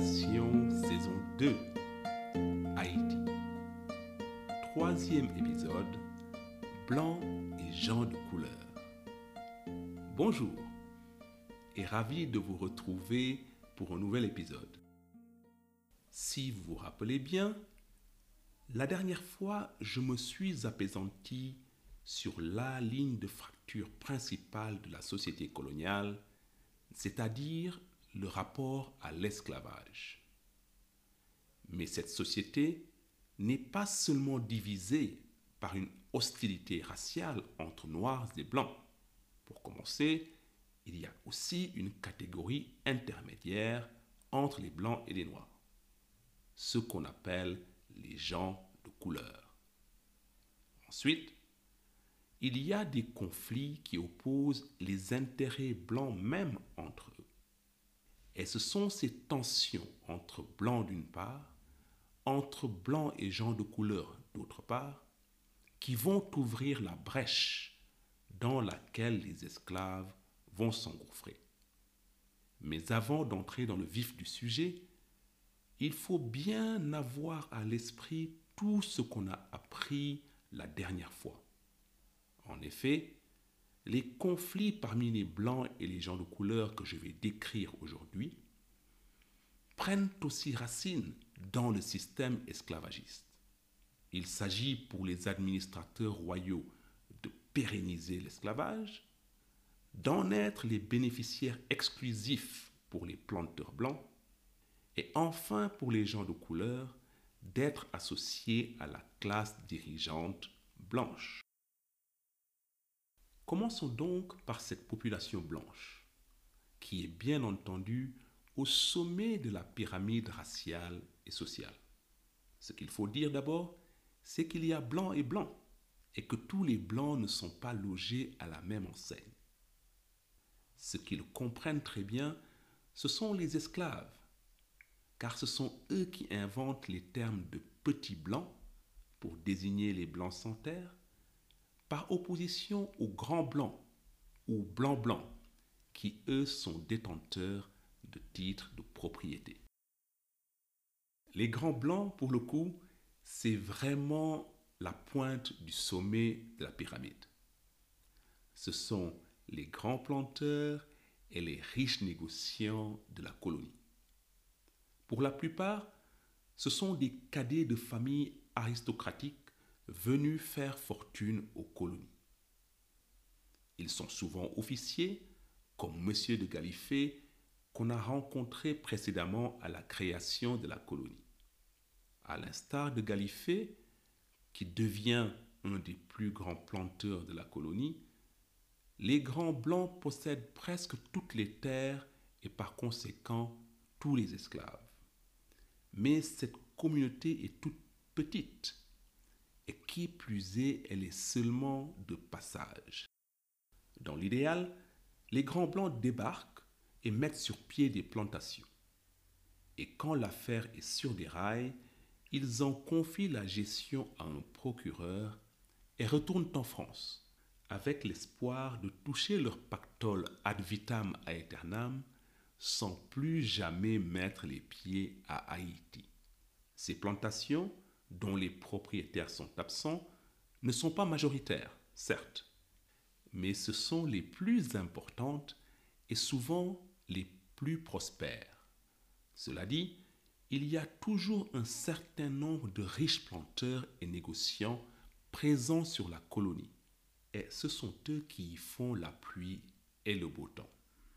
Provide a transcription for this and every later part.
Colonisation, saison 2, Haïti. Troisième épisode, Blancs et gens de couleur. Bonjour et ravi de vous retrouver pour un nouvel épisode. Si vous vous rappelez bien, la dernière fois, je me suis appesanti sur la ligne de fracture principale de la société coloniale, c'est-à-dire le rapport à l'esclavage. Mais cette société n'est pas seulement divisée par une hostilité raciale entre noirs et blancs. Pour commencer, il y a aussi une catégorie intermédiaire entre les blancs et les noirs, ce qu'on appelle les gens de couleur. Ensuite, il y a des conflits qui opposent les intérêts blancs même entre eux. Et ce sont ces tensions entre blancs d'une part, entre blancs et gens de couleur d'autre part, qui vont ouvrir la brèche dans laquelle les esclaves vont s'engouffrer. Mais avant d'entrer dans le vif du sujet, il faut bien avoir à l'esprit tout ce qu'on a appris la dernière fois. En effet, les conflits parmi les blancs et les gens de couleur que je vais décrire aujourd'hui prennent aussi racine dans le système esclavagiste. Il s'agit pour les administrateurs royaux de pérenniser l'esclavage, d'en être les bénéficiaires exclusifs pour les planteurs blancs, et enfin pour les gens de couleur d'être associés à la classe dirigeante blanche. Commençons donc par cette population blanche, qui est bien entendu au sommet de la pyramide raciale et sociale. Ce qu'il faut dire d'abord, c'est qu'il y a blancs et blancs, et que tous les blancs ne sont pas logés à la même enseigne. Ce qu'ils comprennent très bien, ce sont les esclaves, car ce sont eux qui inventent les termes de petits blancs pour désigner les blancs sans terre, par opposition aux grands blancs ou blancs-blancs, qui eux sont détenteurs de titres de propriété. Les grands blancs, pour le coup, c'est vraiment la pointe du sommet de la pyramide. Ce sont les grands planteurs et les riches négociants de la colonie. Pour la plupart, ce sont des cadets de familles aristocratiques venus faire fortune aux colonies. Ils sont souvent officiers, comme Monsieur de Galifet, qu'on a rencontré précédemment à la création de la colonie. À l'instar de Galifet, qui devient un des plus grands planteurs de la colonie, les grands blancs possèdent presque toutes les terres et par conséquent tous les esclaves. Mais cette communauté est toute petite et qui plus est, elle est seulement de passage. Dans l'idéal, les grands blancs débarquent et mettent sur pied des plantations. Et quand l'affaire est sur des rails, ils en confient la gestion à un procureur et retournent en France, avec l'espoir de toucher leur pactole ad vitam aeternam sans plus jamais mettre les pieds à Haïti. Ces plantations, dont les propriétaires sont absents, ne sont pas majoritaires, certes, mais ce sont les plus importantes et souvent les plus prospères. Cela dit, il y a toujours un certain nombre de riches planteurs et négociants présents sur la colonie, et ce sont eux qui y font la pluie et le beau temps.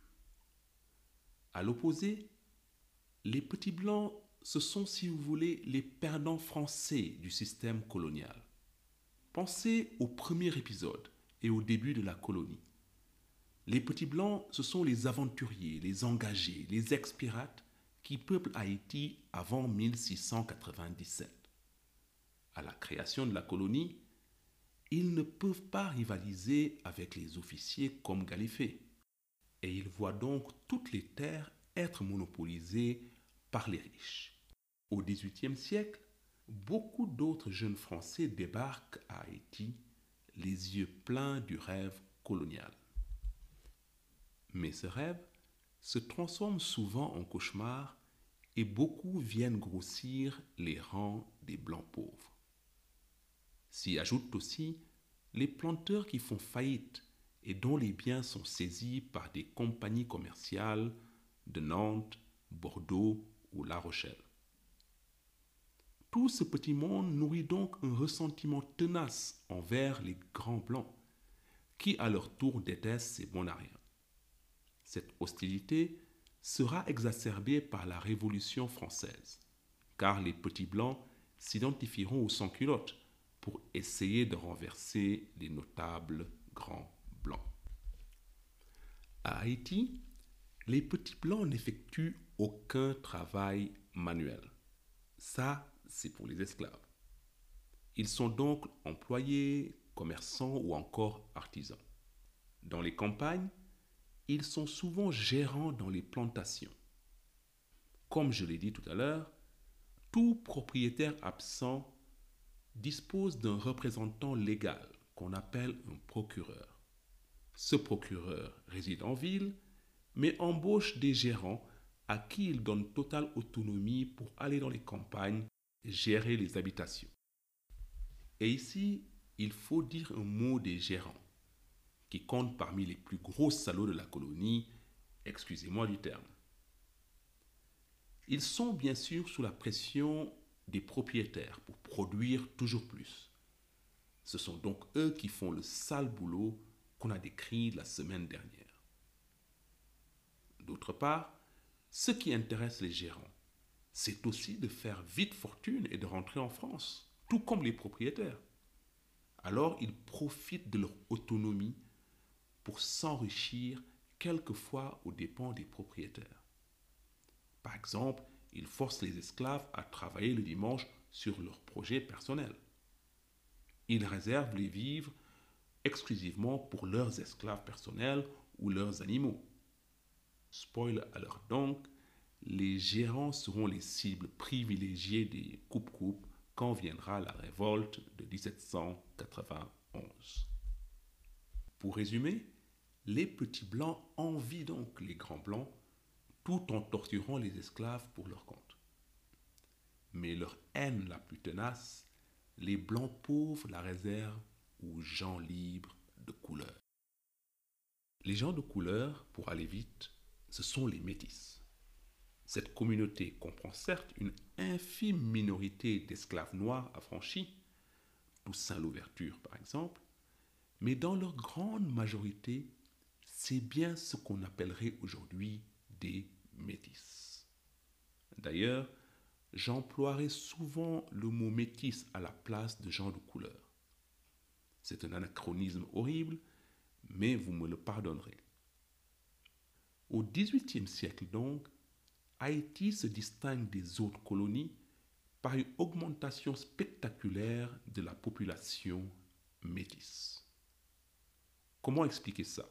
À l'opposé, les petits blancs, ce sont, si vous voulez, les perdants français du système colonial. Pensez au premier épisode et au début de la colonie. Les petits blancs, ce sont les aventuriers, les engagés, les ex-pirates qui peuplent Haïti avant 1697. À la création de la colonie, ils ne peuvent pas rivaliser avec les officiers comme Galifet. Et ils voient donc toutes les terres être monopolisées par les riches. Au XVIIIe siècle, beaucoup d'autres jeunes Français débarquent à Haïti, les yeux pleins du rêve colonial. Mais ce rêve se transforme souvent en cauchemar et beaucoup viennent grossir les rangs des blancs pauvres. S'y ajoutent aussi les planteurs qui font faillite et dont les biens sont saisis par des compagnies commerciales de Nantes, Bordeaux ou La Rochelle. Tout ce petit monde nourrit donc un ressentiment tenace envers les grands blancs, qui à leur tour détestent ces bonariens. Cette hostilité sera exacerbée par la Révolution française, car les petits blancs s'identifieront aux sans-culottes pour essayer de renverser les notables grands blancs. À Haïti, les petits blancs n'effectuent aucun travail manuel. Ça, c'est pour les esclaves. Ils sont donc employés, commerçants ou encore artisans. Dans les campagnes, ils sont souvent gérants dans les plantations. Comme je l'ai dit tout à l'heure, tout propriétaire absent dispose d'un représentant légal qu'on appelle un procureur. Ce procureur réside en ville, mais embauche des gérants à qui il donne totale autonomie pour aller dans les campagnes et gérer les habitations. Et ici, il faut dire un mot des gérants, qui comptent parmi les plus gros salauds de la colonie, excusez-moi du terme. Ils sont bien sûr sous la pression des propriétaires pour produire toujours plus. Ce sont donc eux qui font le sale boulot qu'on a décrit la semaine dernière. D'autre part, ce qui intéresse les gérants, c'est aussi de faire vite fortune et de rentrer en France, tout comme les propriétaires. Alors ils profitent de leur autonomie pour s'enrichir quelquefois aux dépens des propriétaires. Par exemple, ils forcent les esclaves à travailler le dimanche sur leurs projets personnels. Ils réservent les vivres exclusivement pour leurs esclaves personnels ou leurs animaux. Spoil alert donc, les gérants seront les cibles privilégiées des coupe-coupes quand viendra la révolte de 1791. Pour résumer, les petits blancs envient donc les grands blancs tout en torturant les esclaves pour leur compte. Mais leur haine la plus tenace, les blancs pauvres la réservent aux gens libres de couleur. Les gens de couleur, pour aller vite, ce sont les métis. Cette communauté comprend certes une infime minorité d'esclaves noirs affranchis, Toussaint Louverture par exemple, mais dans leur grande majorité, c'est bien ce qu'on appellerait aujourd'hui des métis. D'ailleurs, j'emploierai souvent le mot métis à la place de gens de couleur. C'est un anachronisme horrible, mais vous me le pardonnerez. Au XVIIIe siècle donc, Haïti se distingue des autres colonies par une augmentation spectaculaire de la population métisse. Comment expliquer ça?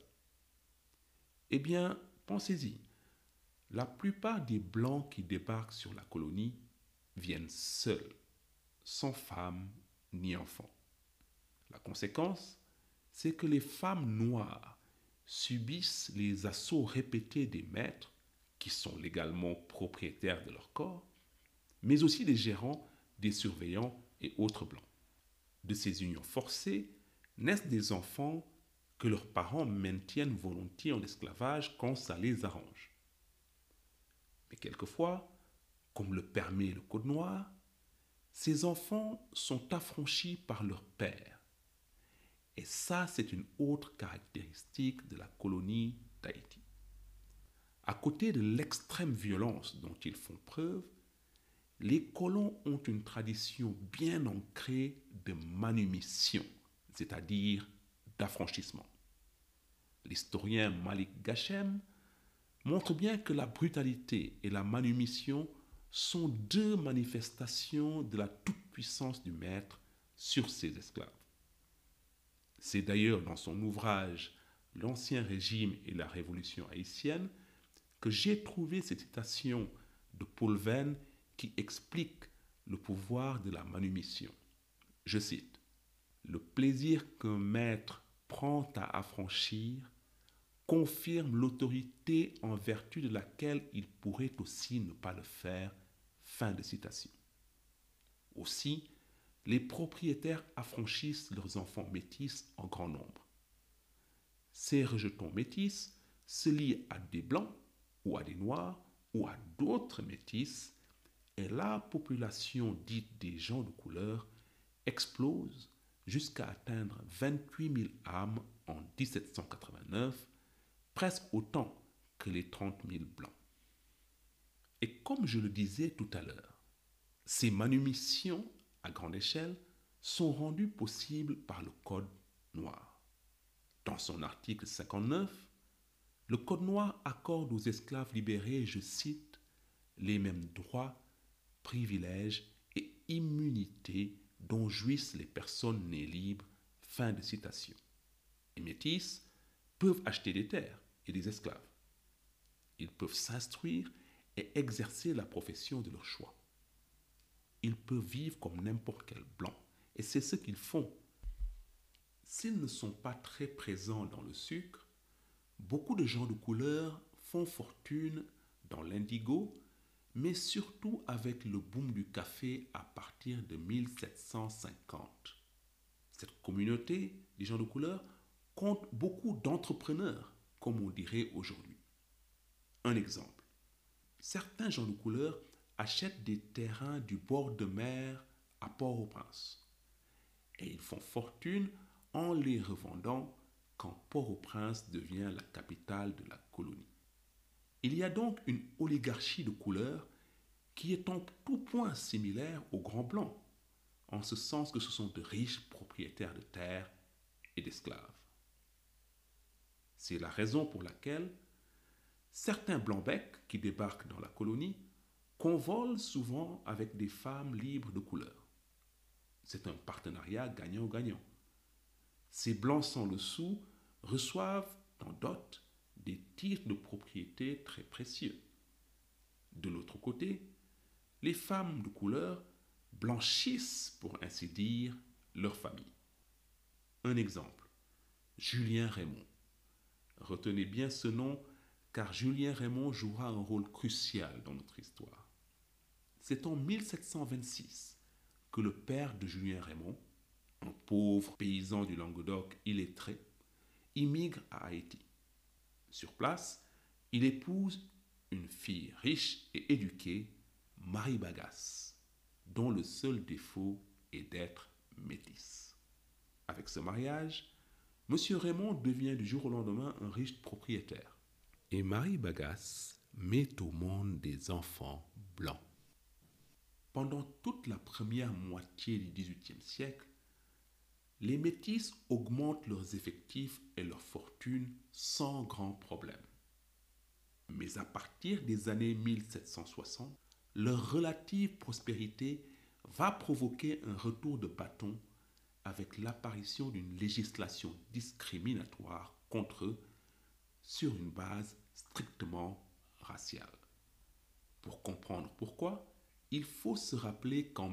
Eh bien, pensez-y. La plupart des Blancs qui débarquent sur la colonie viennent seuls, sans femmes ni enfants. La conséquence, c'est que les femmes noires subissent les assauts répétés des maîtres, qui sont légalement propriétaires de leur corps, mais aussi des gérants, des surveillants et autres Blancs. De ces unions forcées naissent des enfants que leurs parents maintiennent volontiers en esclavage quand ça les arrange. Mais quelquefois, comme le permet le Code noir, ces enfants sont affranchis par leur père. Et ça, c'est une autre caractéristique de la colonie d'Haïti. À côté de l'extrême violence dont ils font preuve, les colons ont une tradition bien ancrée de manumission, c'est-à-dire d'affranchissement. L'historien Malik Gachem montre bien que la brutalité et la manumission sont deux manifestations de la toute-puissance du maître sur ses esclaves. C'est d'ailleurs dans son ouvrage L'Ancien Régime et la Révolution haïtienne que j'ai trouvé cette citation de Paul Venn qui explique le pouvoir de la manumission. Je cite: « Le plaisir qu'un maître prend à affranchir confirme l'autorité en vertu de laquelle ils pourraient aussi ne pas le faire. Fin de citation. Aussi, les propriétaires affranchissent leurs enfants métis en grand nombre. Ces rejetons métis se lient à des blancs ou à des noirs ou à d'autres métis et la population dite des gens de couleur explose jusqu'à atteindre 28 000 âmes en 1789, presque autant que les 30 000 blancs. Et comme je le disais tout à l'heure, ces manumissions à grande échelle sont rendues possibles par le Code noir. Dans son article 59, le Code noir accorde aux esclaves libérés, je cite, les mêmes droits, privilèges et immunités dont jouissent les personnes nées libres. Fin de citation. Les métis peuvent acheter des terres et des esclaves. Ils peuvent s'instruire et exercer la profession de leur choix. Ils peuvent vivre comme n'importe quel blanc, et c'est ce qu'ils font. S'ils ne sont pas très présents dans le sucre, beaucoup de gens de couleur font fortune dans l'indigo, mais surtout avec le boom du café à partir de 1750. Cette communauté des gens de couleur compte beaucoup d'entrepreneurs, comme on dirait aujourd'hui. Un exemple. Certains gens de couleur achètent des terrains du bord de mer à Port-au-Prince et ils font fortune en les revendant quand Port-au-Prince devient la capitale de la colonie. Il y a donc une oligarchie de couleur qui est en tout point similaire aux Grands Blancs, en ce sens que ce sont de riches propriétaires de terres et d'esclaves. C'est la raison pour laquelle certains blancs-becs qui débarquent dans la colonie convolent souvent avec des femmes libres de couleur. C'est un partenariat gagnant-gagnant. Ces blancs sans le sou reçoivent en dot des titres de propriété très précieux. De l'autre côté, les femmes de couleur blanchissent, pour ainsi dire, leur famille. Un exemple, Julien Raymond. Retenez bien ce nom car Julien Raymond jouera un rôle crucial dans notre histoire. C'est en 1726 que le père de Julien Raymond, un pauvre paysan du Languedoc illettré, immigre à Haïti. Sur place, il épouse une fille riche et éduquée, Marie Bagasse, dont le seul défaut est d'être métisse. Avec ce mariage, M. Raymond devient du jour au lendemain un riche propriétaire. Et Marie Bagasse met au monde des enfants blancs. Pendant toute la première moitié du XVIIIe siècle, les métis augmentent leurs effectifs et leurs fortunes sans grand problème. Mais à partir des années 1760, leur relative prospérité va provoquer un retour de bâton avec l'apparition d'une législation discriminatoire contre eux sur une base strictement raciale. Pour comprendre pourquoi, il faut se rappeler qu'en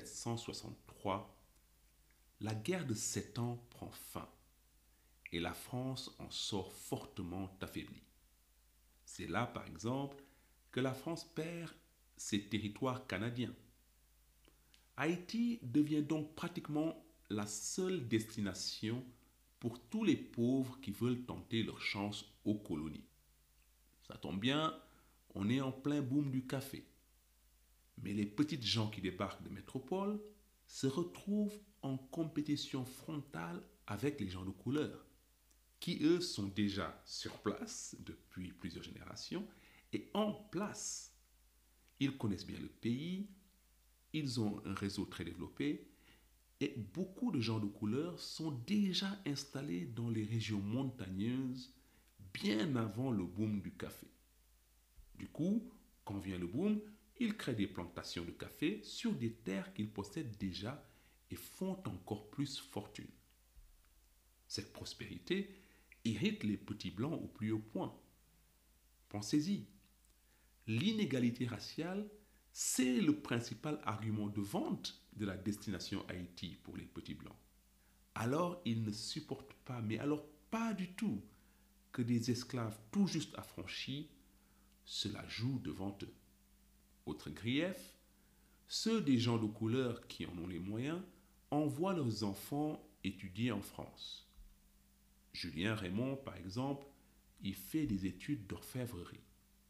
1763, la guerre de 7 ans prend fin et la France en sort fortement affaiblie. C'est là, par exemple, que la France perd ses territoires canadiens. Haïti devient donc pratiquement la seule destination pour tous les pauvres qui veulent tenter leur chance aux colonies. Ça tombe bien, on est en plein boom du café. Mais les petites gens qui débarquent de métropole se retrouvent en compétition frontale avec les gens de couleur, qui eux sont déjà sur place depuis plusieurs générations et en place. Ils connaissent bien le pays, ils ont un réseau très développé et beaucoup de gens de couleur sont déjà installés dans les régions montagneuses bien avant le boom du café. Du coup, quand vient le boom, ils créent des plantations de café sur des terres qu'ils possèdent déjà et font encore plus fortune. Cette prospérité irrite les petits blancs au plus haut point. Pensez-y, l'inégalité raciale, c'est le principal argument de vente de la destination Haïti pour les petits blancs. Alors ils ne supportent pas, mais alors pas du tout, que des esclaves tout juste affranchis se la jouent devant eux. Autre grief, ceux des gens de couleur qui en ont les moyens envoient leurs enfants étudier en France. Julien Raymond, par exemple, y fait des études d'orfèvrerie.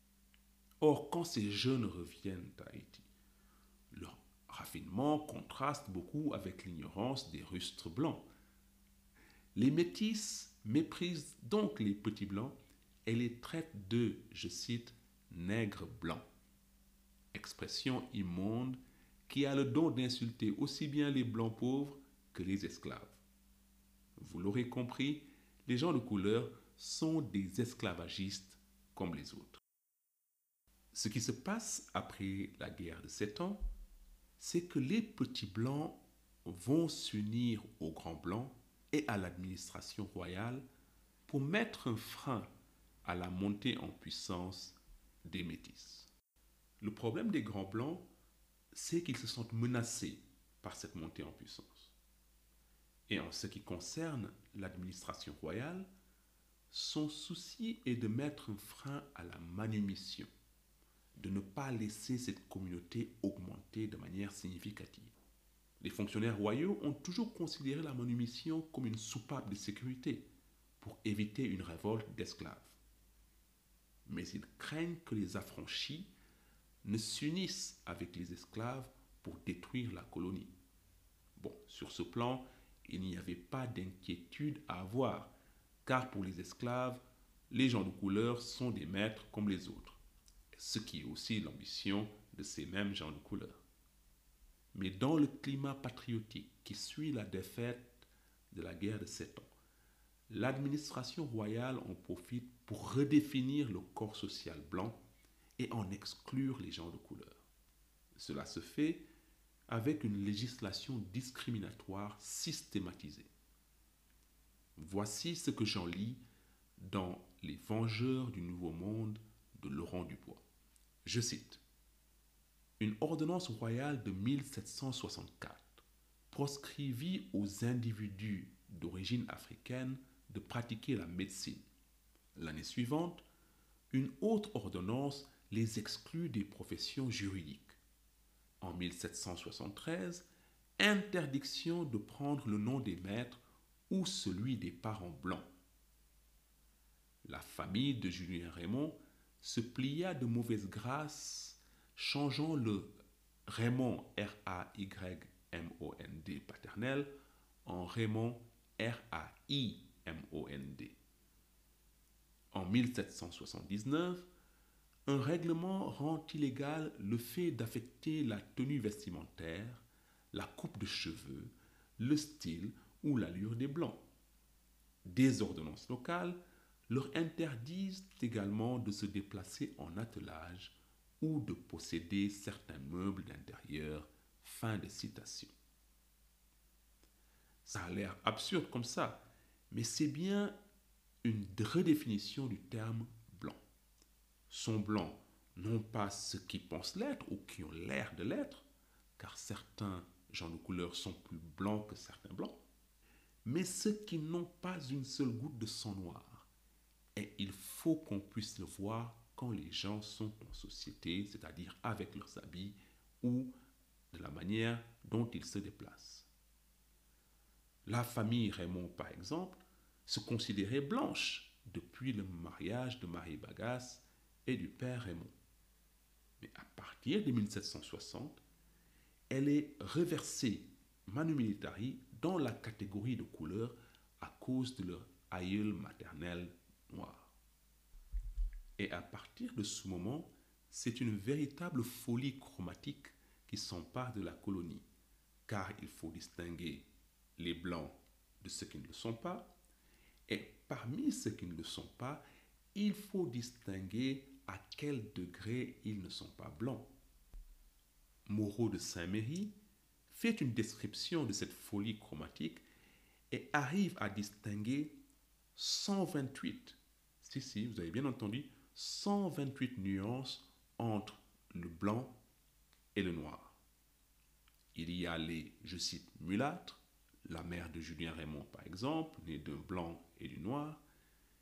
Or, quand ces jeunes reviennent à Haïti, leur raffinement contraste beaucoup avec l'ignorance des rustres blancs. Les métis méprisent donc les petits blancs et les traitent de, je cite, nègres blancs. Expression immonde qui a le don d'insulter aussi bien les blancs pauvres que les esclaves. Vous l'aurez compris, les gens de couleur sont des esclavagistes comme les autres. Ce qui se passe après la guerre de 7 ans, c'est que les petits blancs vont s'unir aux grands blancs et à l'administration royale pour mettre un frein à la montée en puissance des métis. Le problème des grands blancs, c'est qu'ils se sentent menacés par cette montée en puissance. Et en ce qui concerne l'administration royale, son souci est de mettre un frein à la manumission, de ne pas laisser cette communauté augmenter de manière significative. Les fonctionnaires royaux ont toujours considéré la manumission comme une soupape de sécurité pour éviter une révolte d'esclaves. Mais ils craignent que les affranchis ne s'unissent avec les esclaves pour détruire la colonie. Bon, sur ce plan, il n'y avait pas d'inquiétude à avoir, car pour les esclaves, les gens de couleur sont des maîtres comme les autres, ce qui est aussi l'ambition de ces mêmes gens de couleur. Mais dans le climat patriotique qui suit la défaite de la guerre de 7 ans, l'administration royale en profite pour redéfinir le corps social blanc et en exclure les gens de couleur. Cela se fait avec une législation discriminatoire systématisée. Voici ce que j'en lis dans Les Vengeurs du Nouveau Monde de Laurent Dubois. Je cite: une ordonnance royale de 1764 proscrivit aux individus d'origine africaine de pratiquer la médecine. L'année suivante, une autre ordonnance les exclut des professions juridiques. En 1773, interdiction de prendre le nom des maîtres ou celui des parents blancs. La famille de Julien Raymond se plia de mauvaise grâce, changeant le Raymond R-A-Y-M-O-N-D paternel en Raymond R-A-I-M-O-N-D. En 1779, un règlement rend illégal le fait d'affecter la tenue vestimentaire, la coupe de cheveux, le style ou l'allure des Blancs. Des ordonnances locales leur interdisent également de se déplacer en attelage ou de posséder certains meubles d'intérieur. Fin de citation. Ça a l'air absurde comme ça, mais c'est bien une redéfinition du terme blanc. Sont blancs non pas ceux qui pensent l'être ou qui ont l'air de l'être, car certains gens de couleur sont plus blancs que certains blancs, mais ceux qui n'ont pas une seule goutte de sang noir. Et il faut qu'on puisse le voir quand les gens sont en société, c'est-à-dire avec leurs habits ou de la manière dont ils se déplacent. La famille Raymond, par exemple, se considérait blanche depuis le mariage de Marie Bagasse et du père Raymond. Mais à partir de 1760, elle est reversée manu militari dans la catégorie de couleur à cause de leur aïeul maternel noir. Et à partir de ce moment, c'est une véritable folie chromatique qui s'empare de la colonie, car il faut distinguer les blancs de ceux qui ne le sont pas, et parmi ceux qui ne le sont pas, il faut distinguer à quel degré ils ne sont pas blancs. Moreau de Saint-Méry fait une description de cette folie chromatique et arrive à distinguer 128, si, vous avez bien entendu, 128 nuances entre le blanc et le noir. Il y a les, je cite, mulâtres, la mère de Julien Raymond par exemple, née d'un blanc et du noir.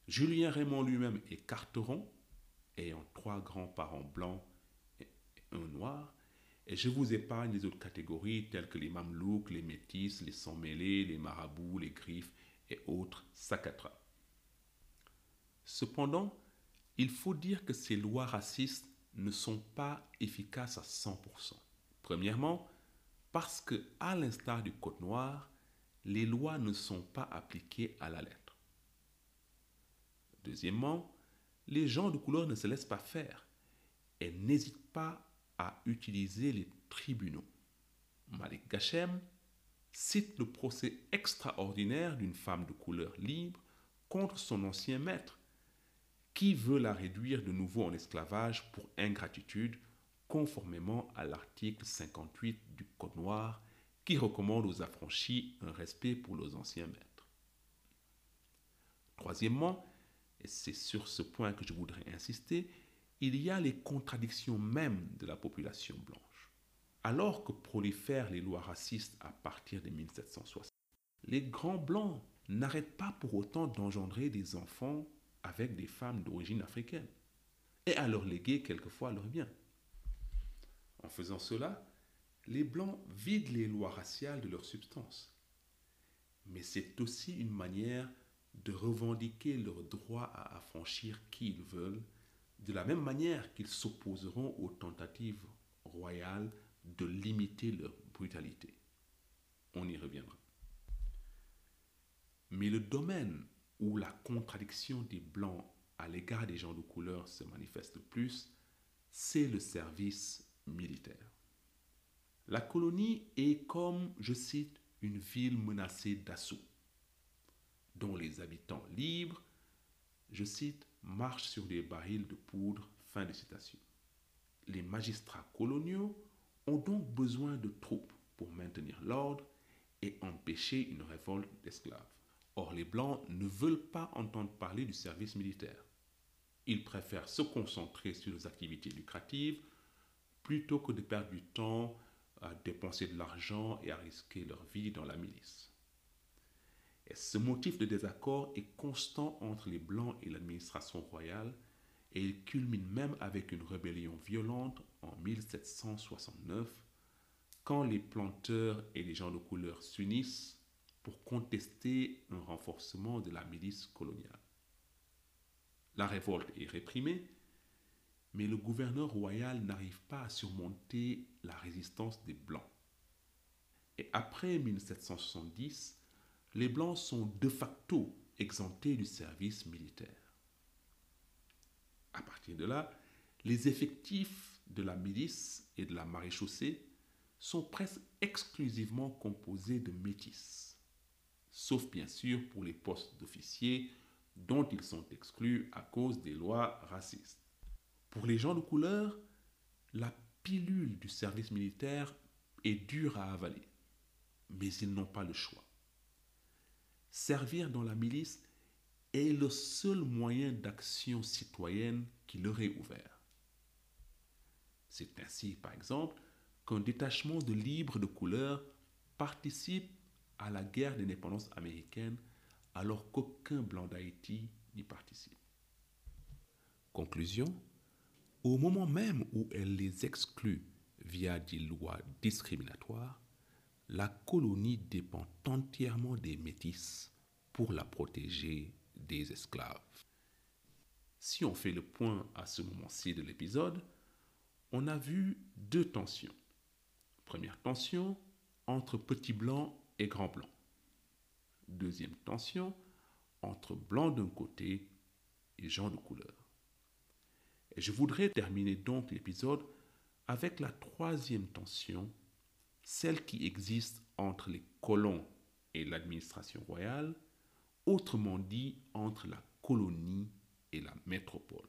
Julien Raymond lui-même est carteron, ayant 3 grands-parents blancs et un noir, et je vous épargne les autres catégories telles que les mamelouks, les métis, les sans-mêlés, les marabouts, les griffes et autres sakatras. Cependant, il faut dire que ces lois racistes ne sont pas efficaces à 100%. Premièrement, parce que, à l'instar du Code noir, les lois ne sont pas appliquées à la lettre. Deuxièmement, les gens de couleur ne se laissent pas faire et n'hésitent pas à utiliser les tribunaux. Malik Gachem cite le procès extraordinaire d'une femme de couleur libre contre son ancien maître, qui veut la réduire de nouveau en esclavage pour ingratitude, conformément à l'article 58 du Code noir, qui recommande aux affranchis un respect pour leurs anciens maîtres. Troisièmement, et c'est sur ce point que je voudrais insister, il y a les contradictions mêmes de la population blanche. Alors que prolifèrent les lois racistes à partir de 1760, les grands blancs n'arrêtent pas pour autant d'engendrer des enfants avec des femmes d'origine africaine et à leur léguer quelquefois leurs biens. En faisant cela, les blancs vident les lois raciales de leur substance. Mais c'est aussi une manière de revendiquer leur droit à affranchir qui ils veulent, de la même manière qu'ils s'opposeront aux tentatives royales de limiter leur brutalité. On y reviendra. Mais le domaine où la contradiction des Blancs à l'égard des gens de couleur se manifeste le plus, c'est le service militaire. La colonie est comme, je cite, une ville menacée d'assaut, dont les habitants libres, je cite, marchent sur des barils de poudre, fin de citation. Les magistrats coloniaux ont donc besoin de troupes pour maintenir l'ordre et empêcher une révolte d'esclaves. Or, les Blancs ne veulent pas entendre parler du service militaire. Ils préfèrent se concentrer sur les activités lucratives plutôt que de perdre du temps à dépenser de l'argent et à risquer leur vie dans la milice. Et ce motif de désaccord est constant entre les Blancs et l'administration royale, et il culmine même avec une rébellion violente en 1769, quand les planteurs et les gens de couleur s'unissent pour contester un renforcement de la milice coloniale. La révolte est réprimée, mais le gouverneur royal n'arrive pas à surmonter la résistance des Blancs. Et après 1770, les Blancs sont de facto exemptés du service militaire. À partir de là, les effectifs de la milice et de la maréchaussée sont presque exclusivement composés de métis, sauf bien sûr pour les postes d'officiers dont ils sont exclus à cause des lois racistes. Pour les gens de couleur, la pilule du service militaire est dure à avaler, mais ils n'ont pas le choix. Servir dans la milice est le seul moyen d'action citoyenne qui leur est ouvert. C'est ainsi, par exemple, qu'un détachement de libres de couleur participe à la guerre d'indépendance américaine alors qu'aucun blanc d'Haïti n'y participe. Conclusion, au moment même où elle les exclut via des lois discriminatoires, la colonie dépend entièrement des métis pour la protéger des esclaves. Si on fait le point à ce moment-ci de l'épisode, on a vu deux tensions. Première tension, entre petits blancs et grands blancs. Deuxième tension, entre blancs d'un côté et gens de couleur. Et je voudrais terminer donc l'épisode avec la troisième tension, celle qui existe entre les colons et l'administration royale, autrement dit entre la colonie et la métropole.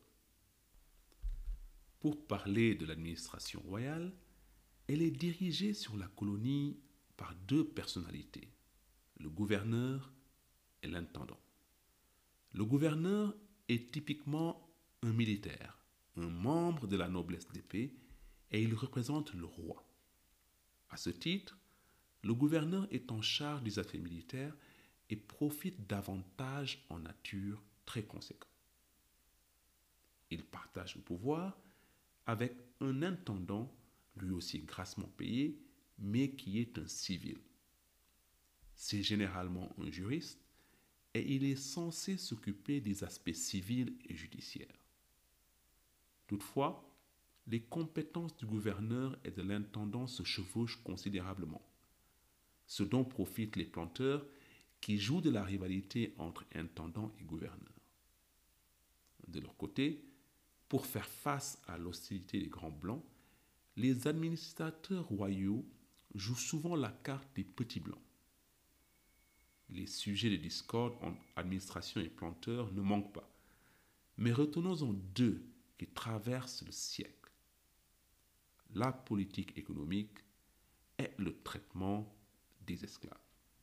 Pour parler de l'administration royale, elle est dirigée sur la colonie par deux personnalités, le gouverneur et l'intendant. Le gouverneur est typiquement un militaire, un membre de la noblesse d'épée, et il représente le roi. À ce titre, le gouverneur est en charge des affaires militaires et profite d'avantages en nature très conséquent. Il partage le pouvoir avec un intendant, lui aussi grassement payé, mais qui est un civil. C'est généralement un juriste et il est censé s'occuper des aspects civils et judiciaires. Toutefois, les compétences du gouverneur et de l'intendant se chevauchent considérablement, ce dont profitent les planteurs qui jouent de la rivalité entre intendant et gouverneur. De leur côté, pour faire face à l'hostilité des Grands Blancs, les administrateurs royaux jouent souvent la carte des petits Blancs. Les sujets de discorde entre administration et planteurs ne manquent pas, mais retenons-en deux qui traversent le siècle. La politique économique et le traitement des esclaves.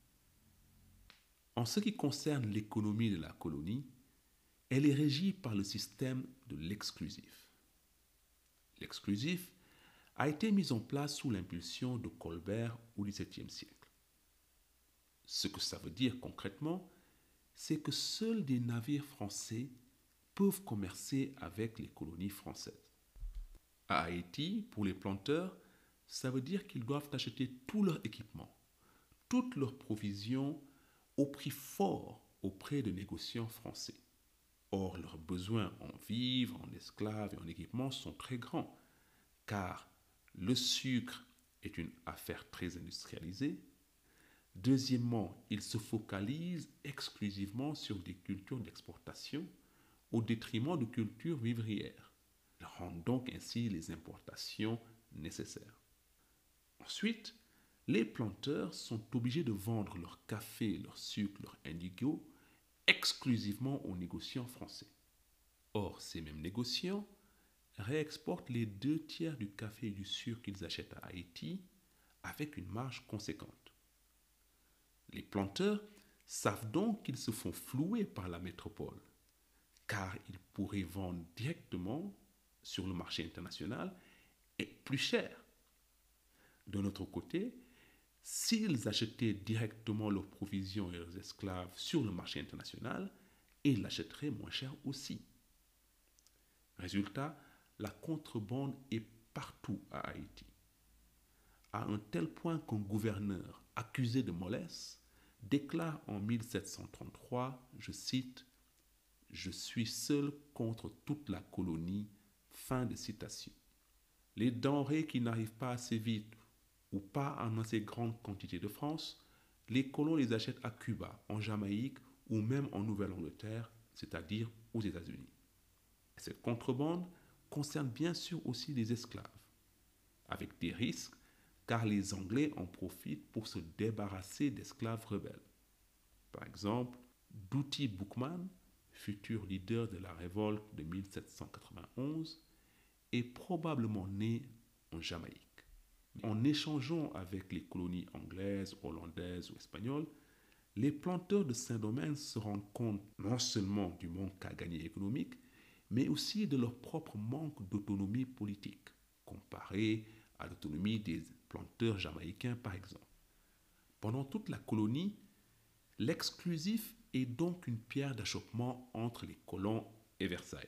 En ce qui concerne l'économie de la colonie, elle est régie par le système de l'exclusif. L'exclusif a été mis en place sous l'impulsion de Colbert au XVIIe siècle. Ce que ça veut dire concrètement, c'est que seuls des navires français peuvent commercer avec les colonies françaises. À Haïti, pour les planteurs, ça veut dire qu'ils doivent acheter tout leur équipement, toutes leurs provisions au prix fort auprès de négociants français. Or, leurs besoins en vivres, en esclaves et en équipements sont très grands, car le sucre est une affaire très industrialisée. Deuxièmement, ils se focalisent exclusivement sur des cultures d'exportation au détriment de cultures vivrières. Ils rendent donc ainsi les importations nécessaires. Ensuite, les planteurs sont obligés de vendre leur café, leur sucre, leur indigo exclusivement aux négociants français. Or, ces mêmes négociants réexportent les 2/3 du café et du sucre qu'ils achètent à Haïti avec une marge conséquente. Les planteurs savent donc qu'ils se font flouer par la métropole, car ils pourraient vendre directement sur le marché international et plus cher. De notre côté, s'ils achetaient directement leurs provisions et leurs esclaves sur le marché international, ils l'achèteraient moins cher aussi. Résultat, la contrebande est partout à Haïti, à un tel point qu'un gouverneur accusé de mollesse déclare en 1733, je cite, « Je suis seul contre toute la colonie ». Fin de citation. Les denrées qui n'arrivent pas assez vite ou pas en assez grande quantité de France, les colons les achètent à Cuba, en Jamaïque ou même en Nouvelle-Angleterre, c'est-à-dire aux États-Unis. Cette contrebande concerne bien sûr aussi les esclaves, avec des risques car les Anglais en profitent pour se débarrasser d'esclaves rebelles. Par exemple, Doughty Boukman, futur leader de la révolte de 1791, est probablement né en Jamaïque. En échangeant avec les colonies anglaises, hollandaises ou espagnoles, les planteurs de Saint-Domingue se rendent compte non seulement du manque à gagner économique, mais aussi de leur propre manque d'autonomie politique, comparé à l'autonomie des planteurs jamaïcains par exemple. Pendant toute la colonie, l'exclusif est donc une pierre d'achoppement entre les colons et Versailles.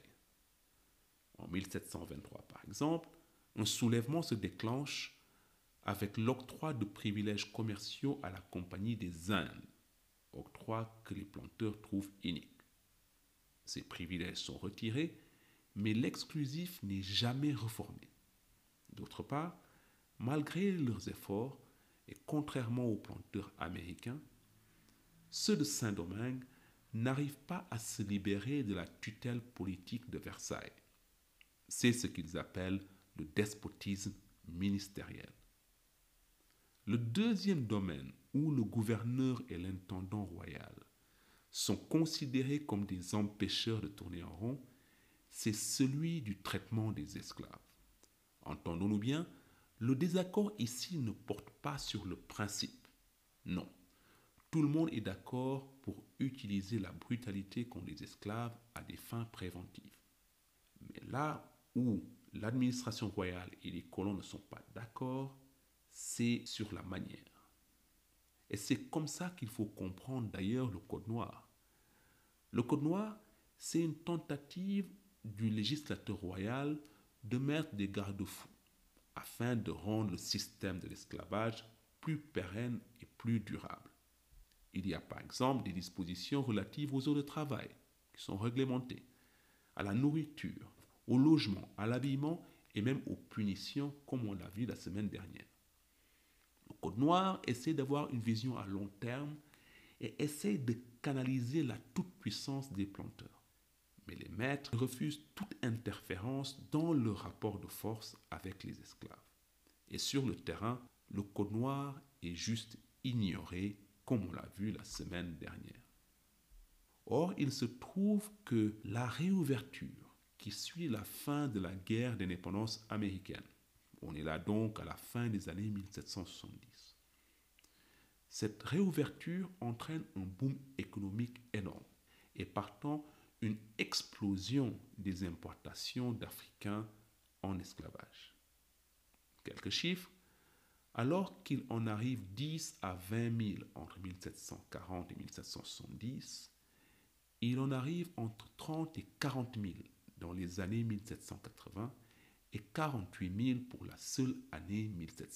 En 1723 par exemple, un soulèvement se déclenche avec l'octroi de privilèges commerciaux à la Compagnie des Indes, octroi que les planteurs trouvent inique. Ces privilèges sont retirés, mais l'exclusif n'est jamais reformé. D'autre part, malgré leurs efforts, et contrairement aux planteurs américains, ceux de Saint-Domingue n'arrivent pas à se libérer de la tutelle politique de Versailles. C'est ce qu'ils appellent le despotisme ministériel. Le deuxième domaine où le gouverneur et l'intendant royal sont considérés comme des empêcheurs de tourner en rond, c'est celui du traitement des esclaves. Entendons-nous bien, le désaccord ici ne porte pas sur le principe. Non, tout le monde est d'accord pour utiliser la brutalité contre les esclaves à des fins préventives. Mais là où l'administration royale et les colons ne sont pas d'accord, c'est sur la manière. Et c'est comme ça qu'il faut comprendre d'ailleurs le Code noir. Le Code noir c'est une tentative du législateur royal de mettre des garde-fous afin de rendre le système de l'esclavage plus pérenne et plus durable. Il y a par exemple des dispositions relatives aux heures de travail qui sont réglementées, à la nourriture, au logement, à l'habillement et même aux punitions comme on l'a vu la semaine dernière. Le Code noir essaie d'avoir une vision à long terme et essaie de canaliser la toute-puissance des planteurs. Mais les maîtres refusent toute interférence dans le rapport de force avec les esclaves. Et sur le terrain, le Code noir est juste ignoré, comme on l'a vu la semaine dernière. Or, il se trouve que la réouverture qui suit la fin de la guerre d'indépendance américaine, on est là donc à la fin des années 1770, cette réouverture entraîne un boom économique énorme et partant une explosion des importations d'Africains en esclavage. Quelques chiffres. Alors qu'il en arrive 10 à 20 000 entre 1740 et 1770, il en arrive entre 30 et 40 000 dans les années 1780 et 48 000 pour la seule année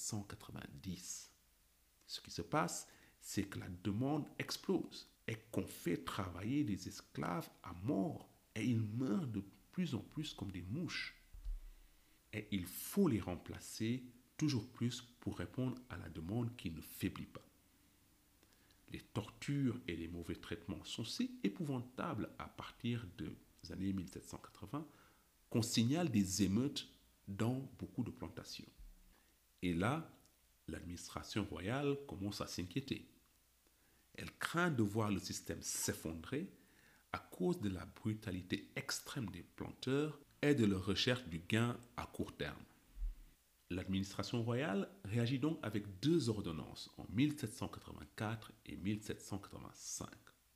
1790. Ce qui se passe, c'est que la demande explose et qu'on fait travailler des esclaves à mort et ils meurent de plus en plus comme des mouches. Et il faut les remplacer toujours plus pour répondre à la demande qui ne faiblit pas. Les tortures et les mauvais traitements sont si épouvantables à partir des années 1780 qu'on signale des émeutes dans beaucoup de plantations. Et là, l'administration royale commence à s'inquiéter. Elle craint de voir le système s'effondrer à cause de la brutalité extrême des planteurs et de leur recherche du gain à court terme. L'administration royale réagit donc avec deux ordonnances en 1784 et 1785.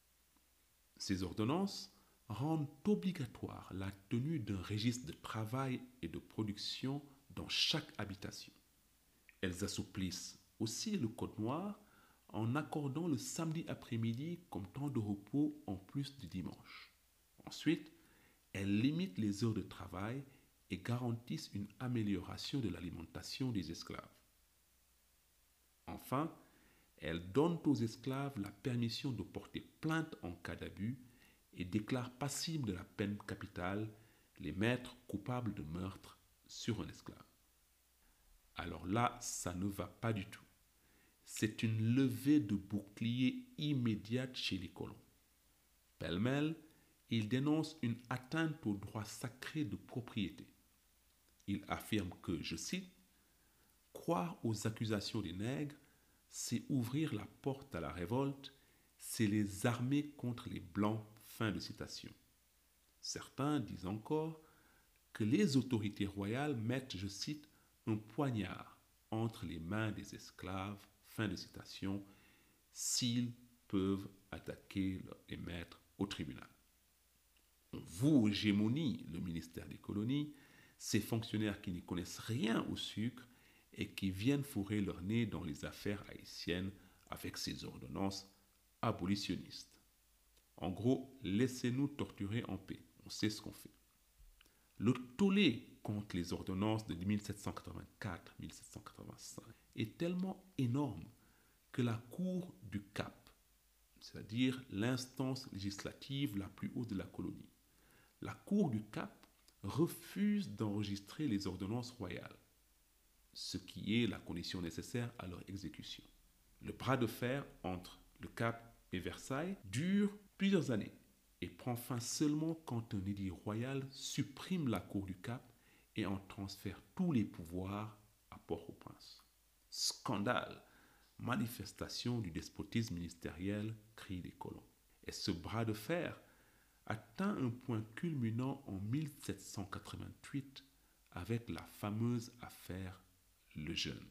Ces ordonnances rendent obligatoire la tenue d'un registre de travail et de production dans chaque habitation. Elles assouplissent aussi le Code noir en accordant le samedi après-midi comme temps de repos en plus du dimanche. Ensuite, elles limitent les heures de travail et garantissent une amélioration de l'alimentation des esclaves. Enfin, elles donnent aux esclaves la permission de porter plainte en cas d'abus et déclarent passibles de la peine capitale les maîtres coupables de meurtre sur un esclave. Alors là, ça ne va pas du tout. C'est une levée de bouclier immédiate chez les colons. Pêle-mêle, ils dénoncent une atteinte au droit sacré de propriété. Il affirme que, je cite, « Croire aux accusations des nègres, c'est ouvrir la porte à la révolte, c'est les armer contre les blancs. » Fin de citation. Certains disent encore que les autorités royales mettent, je cite, un poignard entre les mains des esclaves, fin de citation, s'ils peuvent attaquer les maîtres au tribunal. On voue hégémonie le ministère des colonies, ces fonctionnaires qui n'y connaissent rien au sucre et qui viennent fourrer leur nez dans les affaires haïtiennes avec ces ordonnances abolitionnistes. En gros, laissez-nous torturer en paix, on sait ce qu'on fait. Le tollé contre les ordonnances de 1784-1785 est tellement énorme que la Cour du Cap, c'est-à-dire l'instance législative la plus haute de la colonie, la Cour du Cap refuse d'enregistrer les ordonnances royales, ce qui est la condition nécessaire à leur exécution. Le bras de fer entre le Cap et Versailles dure plusieurs années et prend fin seulement quand un édit royal supprime la Cour du Cap et en transfère tous les pouvoirs à Port-au-Prince. Scandale, manifestation du despotisme ministériel, crient les colons. Et ce bras de fer atteint un point culminant en 1788 avec la fameuse affaire Lejeune.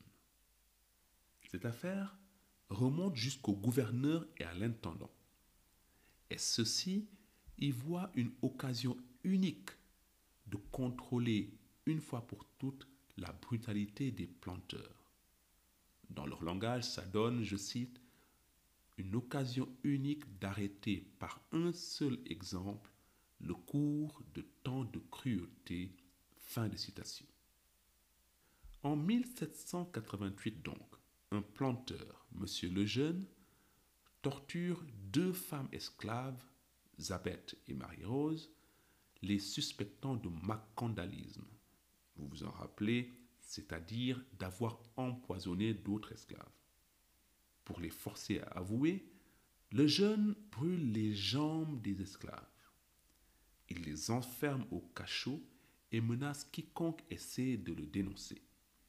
Cette affaire remonte jusqu'au gouverneur et à l'intendant. Et ceux-ci y voient une occasion unique de contrôler une fois pour toutes la brutalité des planteurs. Dans leur langage, ça donne, je cite, une occasion unique d'arrêter par un seul exemple le cours de tant de cruauté. Fin de citation. En 1788 donc, un planteur, M. Lejeune, torture 2 femmes esclaves, Zabeth et Marie-Rose, les suspectant de macandalisme. Vous vous en rappelez, c'est-à-dire d'avoir empoisonné d'autres esclaves. Pour les forcer à avouer, Lejeune brûle les jambes des esclaves. Il les enferme au cachot et menace quiconque essaie de le dénoncer.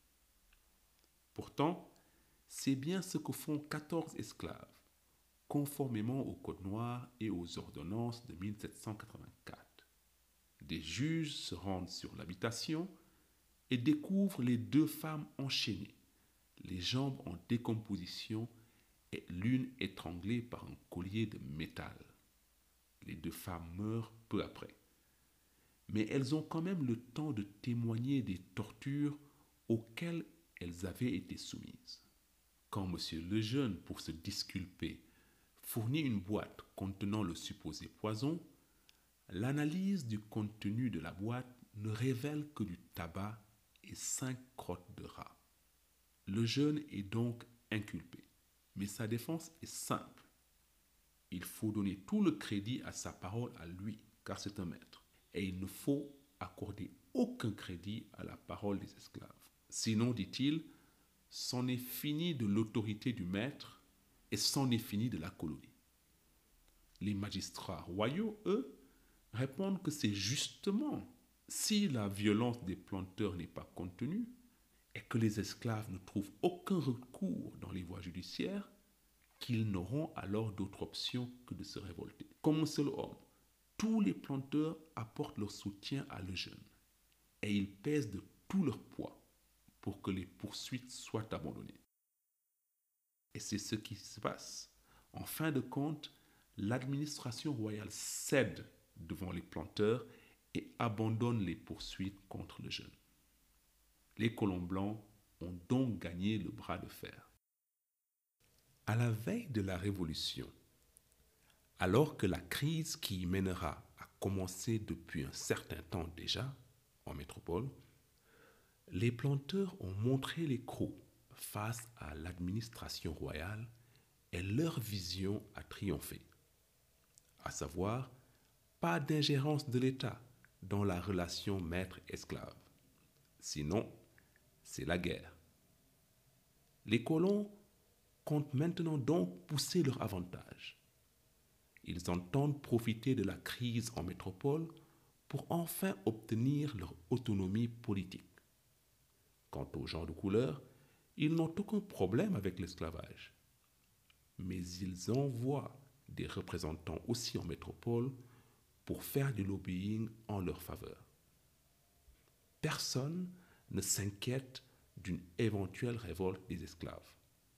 Pourtant, c'est bien ce que font 14 esclaves, conformément au Code noir et aux ordonnances de 1784. Des juges se rendent sur l'habitation et découvrent les 2 femmes enchaînées, les jambes en décomposition et l'une étranglée par un collier de métal. Les 2 femmes meurent peu après. Mais elles ont quand même le temps de témoigner des tortures auxquelles elles avaient été soumises. Quand M. Lejeune, pour se disculper, fournit une boîte contenant le supposé poison, l'analyse du contenu de la boîte ne révèle que du tabac et 5 crottes de rat. Lejeune est donc inculpé, mais sa défense est simple. Il faut donner tout le crédit à sa parole à lui, car c'est un maître, et il ne faut accorder aucun crédit à la parole des esclaves. Sinon, dit-il, c'en est fini de l'autorité du maître et c'en est fini de la colonie. Les magistrats royaux, eux, répondent que c'est justement si la violence des planteurs n'est pas contenue et que les esclaves ne trouvent aucun recours dans les voies judiciaires, qu'ils n'auront alors d'autre option que de se révolter. Comme un seul homme, tous les planteurs apportent leur soutien à Lejeune et ils pèsent de tout leur poids pour que les poursuites soient abandonnées. Et c'est ce qui se passe. En fin de compte, l'administration royale cède devant les planteurs et abandonne les poursuites contre Lejeune. Les colons blancs ont donc gagné le bras de fer. À la veille de la Révolution, alors que la crise qui y mènera a commencé depuis un certain temps déjà en métropole, les planteurs ont montré les crocs face à l'administration royale et leur vision a triomphé. À savoir, pas d'ingérence de l'État dans la relation maître-esclave. Sinon, c'est la guerre. Les colons comptent maintenant donc pousser leur avantage. Ils entendent profiter de la crise en métropole pour enfin obtenir leur autonomie politique. Quant aux gens de couleur, ils n'ont aucun problème avec l'esclavage. Mais ils envoient des représentants aussi en métropole pour faire du lobbying en leur faveur. Personne ne s'inquiète d'une éventuelle révolte des esclaves.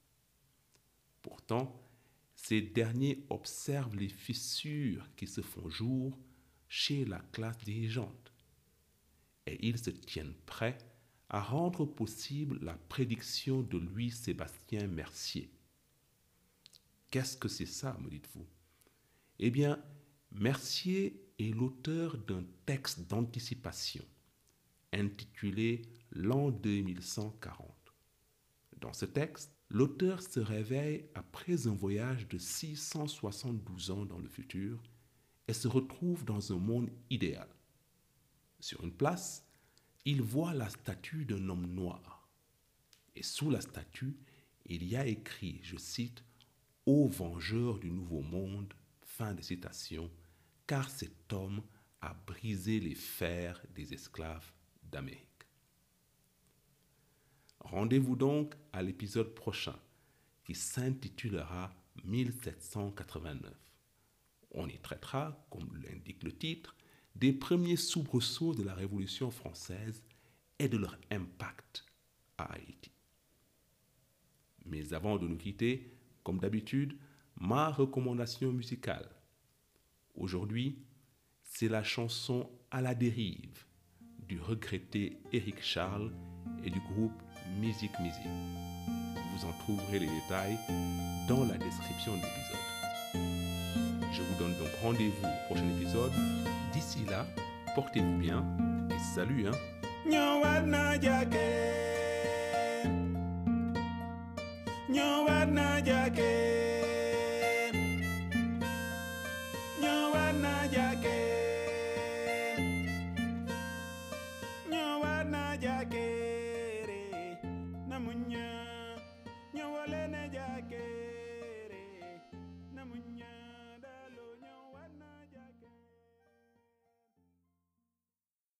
Pourtant, ces derniers observent les fissures qui se font jour chez la classe dirigeante et ils se tiennent prêts à rendre possible la prédiction de Louis-Sébastien Mercier. Qu'est-ce que c'est ça, me dites-vous? Eh bien, Mercier est l'auteur d'un texte d'anticipation intitulé L'an 2140. Dans ce texte, l'auteur se réveille après un voyage de 672 ans dans le futur et se retrouve dans un monde idéal. Sur une place, il voit la statue d'un homme noir. Et sous la statue, il y a écrit, je cite, « Ô vengeur du nouveau monde », fin de citation, car cet homme a brisé les fers des esclaves d'Amérique. Rendez-vous donc à l'épisode prochain qui s'intitulera 1789. On y traitera, comme l'indique le titre, des premiers soubresauts de la Révolution française et de leur impact à Haïti. Mais avant de nous quitter, comme d'habitude, ma recommandation musicale. Aujourd'hui, c'est la chanson À la dérive du regretté Éric Charles et du groupe Musique. Vous en trouverez les détails dans la description de l'épisode. Je vous donne donc rendez-vous au prochain épisode. D'ici là, portez-vous bien et salut, hein. Nyawad na jake